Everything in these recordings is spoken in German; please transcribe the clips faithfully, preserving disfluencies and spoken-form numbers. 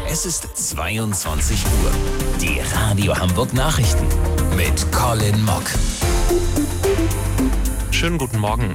Es ist zweiundzwanzig Uhr. Die Radio Hamburg Nachrichten mit Colin Mock. Schönen guten Morgen.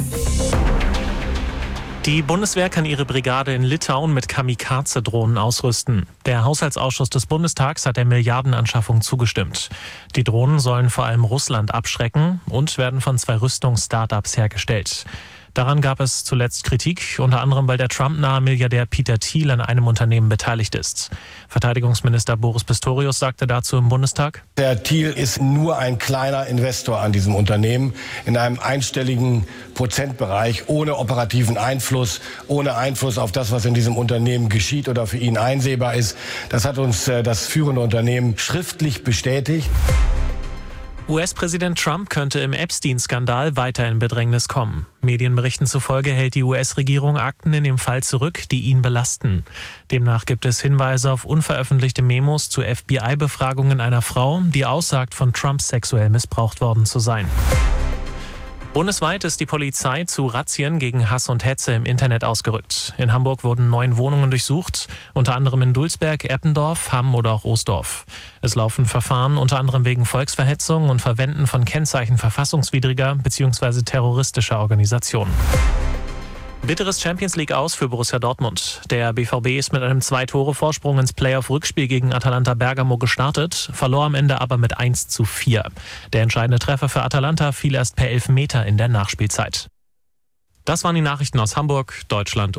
Die Bundeswehr kann ihre Brigade in Litauen mit Kamikaze-Drohnen ausrüsten. Der Haushaltsausschuss des Bundestags hat der Milliardenanschaffung zugestimmt. Die Drohnen sollen vor allem Russland abschrecken und werden von zwei Rüstungs-Startups hergestellt. Daran gab es zuletzt Kritik, unter anderem weil der Trump-nahe Milliardär Peter Thiel an einem Unternehmen beteiligt ist. Verteidigungsminister Boris Pistorius sagte dazu im Bundestag: Der Thiel ist nur ein kleiner Investor an diesem Unternehmen in einem einstelligen Prozentbereich, ohne operativen Einfluss, ohne Einfluss auf das, was in diesem Unternehmen geschieht oder für ihn einsehbar ist. Das hat uns das führende Unternehmen schriftlich bestätigt. U S-Präsident Trump könnte im Epstein-Skandal weiter in Bedrängnis kommen. Medienberichten zufolge hält die U S-Regierung Akten in dem Fall zurück, die ihn belasten. Demnach gibt es Hinweise auf unveröffentlichte Memos zu F B I-Befragungen einer Frau, die aussagt, von Trump sexuell missbraucht worden zu sein. Bundesweit ist die Polizei zu Razzien gegen Hass und Hetze im Internet ausgerückt. In Hamburg wurden neun Wohnungen durchsucht, unter anderem in Dulsberg, Eppendorf, Hamm oder auch Oosdorf. Es laufen Verfahren unter anderem wegen Volksverhetzung und Verwenden von Kennzeichen verfassungswidriger bzw. terroristischer Organisationen. Bitteres Champions-League-Aus für Borussia Dortmund. Der B V B ist mit einem Zwei-Tore-Vorsprung ins Playoff-Rückspiel gegen Atalanta Bergamo gestartet, verlor am Ende aber mit eins zu vier. Der entscheidende Treffer für Atalanta fiel erst per Elfmeter in der Nachspielzeit. Das waren die Nachrichten aus Hamburg, Deutschland